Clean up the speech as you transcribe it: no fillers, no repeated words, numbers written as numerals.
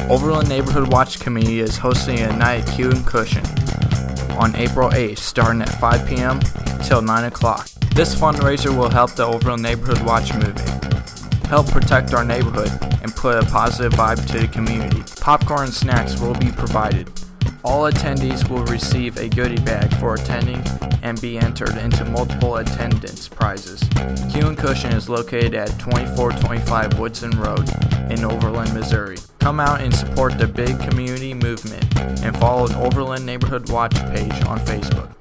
Overland Neighborhood Watch Committee is hosting a night at Q and Cushion on April 8th, starting at 5 p.m. till 9 o'clock. This fundraiser will help the Overland Neighborhood Watch movement, help protect our neighborhood, and put a positive vibe to the community. Popcorn and snacks will be provided. All attendees will receive a goodie bag for attending and be entered into multiple attendance prizes. Q and Cushion is located at 2425 Woodson Road in Overland, Missouri. Come out and support the big community movement and follow the Overland Neighborhood Watch page on Facebook.